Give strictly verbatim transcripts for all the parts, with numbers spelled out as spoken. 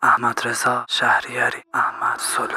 احمد رضا شهریاری، احمد سولو.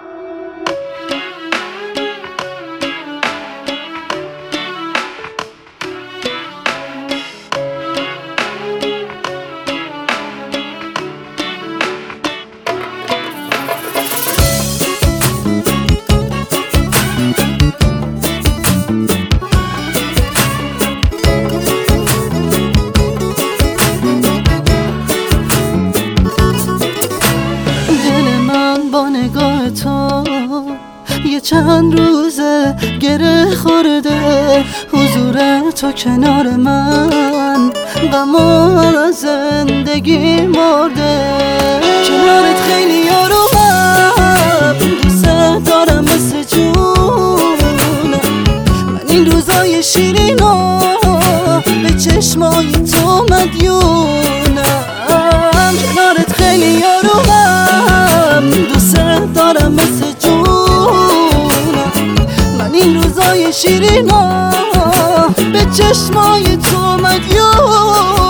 نگاه تو یه چند روزه گره خورده، حضور تو کنار من غم از زندگی مرده. کنارت خیلی یارومم، دوست دارم مثل جونم. من این روزای شیرینو به چشمای تو مدیونم. کنارت خیلی یارومم، دوست دارم مثل جونم. من این روزای شیرینا به چشمای تو مدیونم.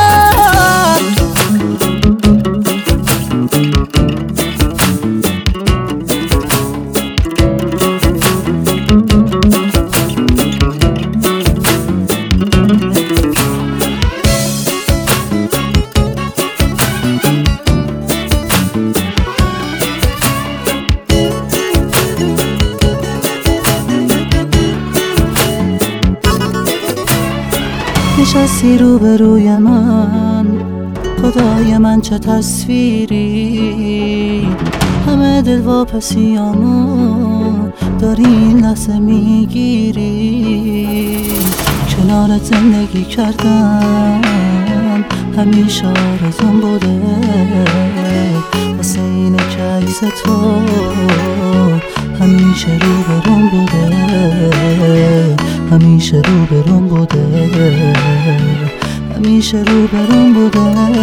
نشستی روبروی من، خدای من چه تصویری. همه دل واپسیامو داری این لحظه میگیری. کنارت زندگی کردم همیشه آرزوم بوده، واسه اینه که عکس تو همیشه روبروم بوده، همیشه روبروم بوده، همیشه روبروم بوده.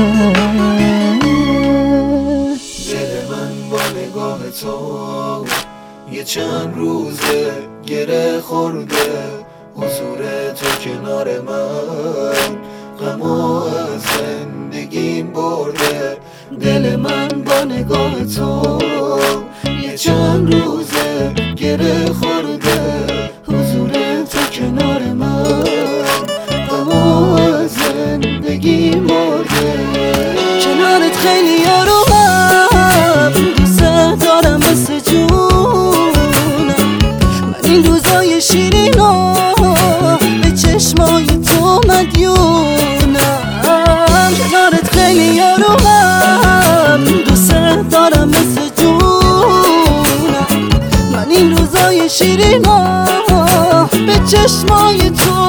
دل من با نگاه تو یه چند روزه گره خورده، حضور تو کنار من غمو از زندگیم برده. دل من با نگاه تو یه چند روزه گره خورده، حضور تو کنار من غمو از زندگی مرده. کنارت خیلی یارومم، دوست دارم مثل جونم. من این روزای شیرینو به چشمای تو مدیونم. کنارت خیلی یارومم، دوست دارم مثل جونم. من این روزای شیرینو به چشمای تو